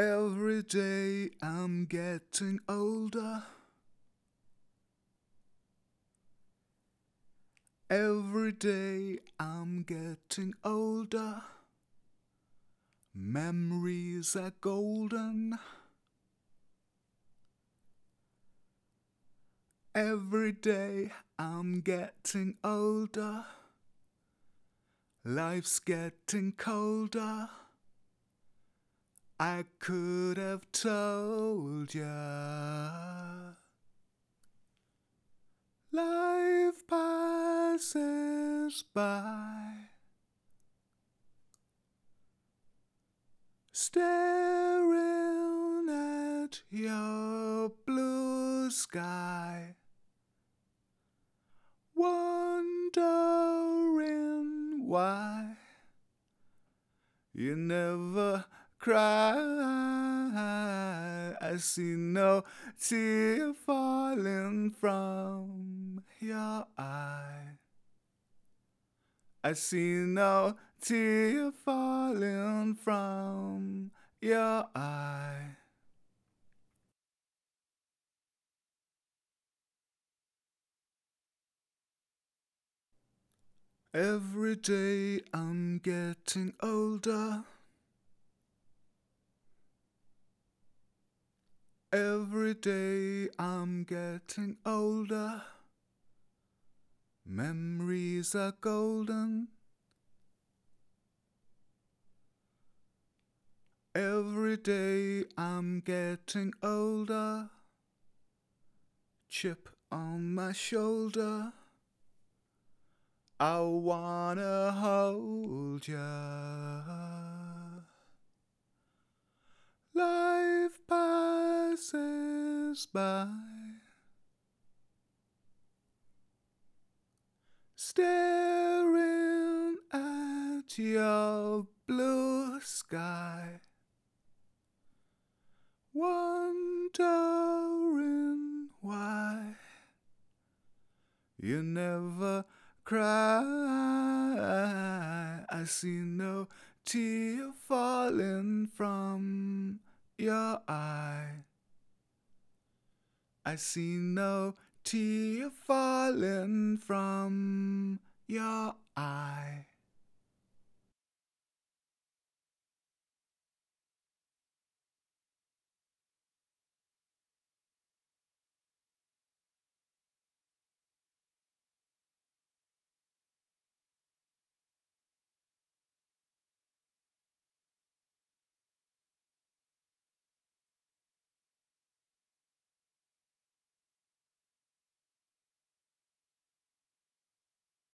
Every day I'm getting older. Every day I'm getting older. Memories are golden. Every day I'm getting older. Life's getting colder. I could have told ya. Life passes by, staring at your blue sky, wondering why you never cry. I see no tear falling from your eye. I see no tear falling from your eye. Every day I'm getting older. Every day I'm getting older. Memories are golden. Every day I'm getting older. Chip on my shoulder. I wanna hold ya. Life passes by, staring at your blue sky, wondering why you never cry. I see no tear falling from your eye. I see no tear falling from your eye.